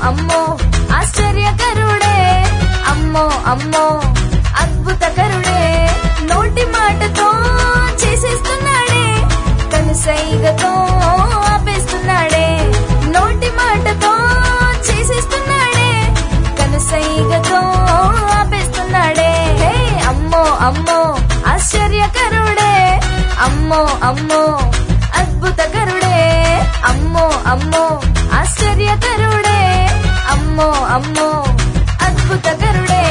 అమ్మో ఆశ్చర్యకరుడే అమ్మో అమ్మో అద్భుతకరుడే నోటి మాటతో చేసేస్తున్నాడే కనుసైగతో ఆపేస్తున్నాడే నోటి మాటతో చేసేస్తున్నాడే కనుసైగతో ఆపేస్తున్నాడే హే అమ్మో అమ్మో ఆశ్చర్యకరుడే అమ్మో అమ్మో అద్భుతకరుడే అమ్మో అమ్మో ఆశ్చర్యకరుడే అమ్మో అమ్మో అద్భుతకరుడే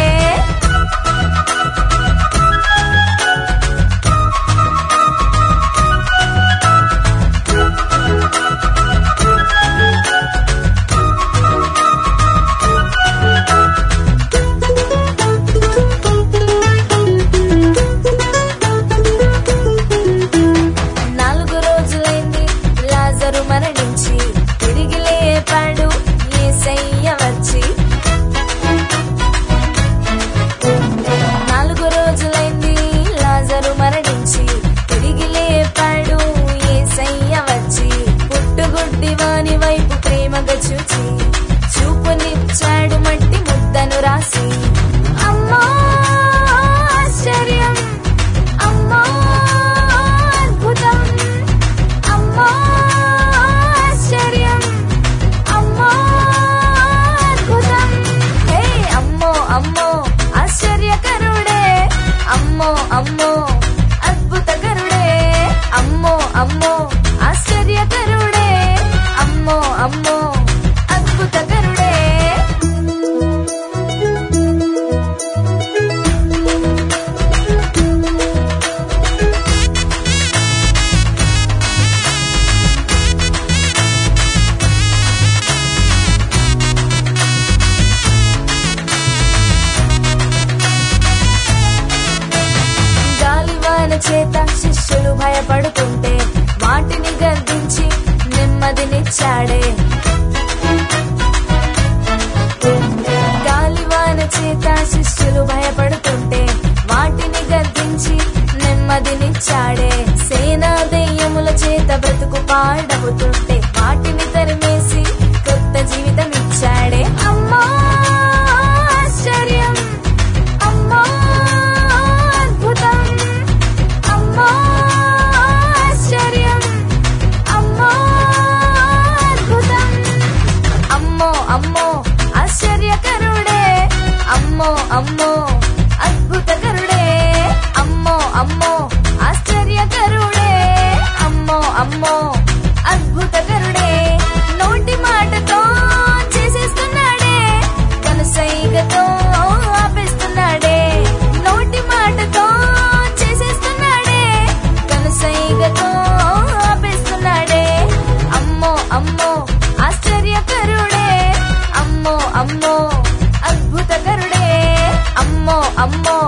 మరణించి తిరిగి లేపాడు యేసయ్య వచ్చి 4 రోజులైంది లాజరు మరణించి తిరిగి లేపాడు యేసయ్య వచ్చి పుట్టుగుడ్డి వాని వైపు ప్రేమగా చూచి చూపునిచ్చాడు మట్టి ముద్దను రాసి అమ్మో ఆశ్చర్యం అమ్మో అద్భుతం అమ్మో అమ్మో ఆశ్చర్యకరుడే అమ్మో అమ్మో అద్భుతకరుడే అమ్మో అమ్మో ఆశ్చర్యకరుడే అమ్మో అమ్మో అద్భుతకరుడే చేత శిష్యులు భయపడుతుంటే వాటిని గర్దించి నెమ్మదినిచ్చాడే గాలివాన చేత శిష్యులు భయపడుతుంటే వాటిని గర్దించి నెమ్మదినిచ్చాడే సేనా దెయ్యముల చేత బ్రతుకు పాడవుతుంటే వాటిని తరిమేసి కొత్త జీవితం ఇచ్చాడే అమ్మో ఆశ్చర్యం అమ్మో అద్భుతం అమ్మో ఆశ్చర్యం అమ్మో అద్భుతం అమ్మో అమ్మో ఆశ్చర్యకరుడే అమ్మో అమ్మో అద్భుతకరుడే అమ్మో అమ్మో ఆశ్చర్యకరుడే అమ్మో అమ్మో అద్భుతకరుడే నోటి మాటతో చేసేస్తున్నాడే కనుసైగతో ఆపేస్తున్నాడే నోటి మాటతో చేసేస్తున్నాడే కనుసైగతో ఆపేస్తున్నాడే అమ్మో అమ్మో ఆశ్చర్యకరుడే అమ్మో అమ్మో అద్భుతకరుడే అమ్మో అమ్మో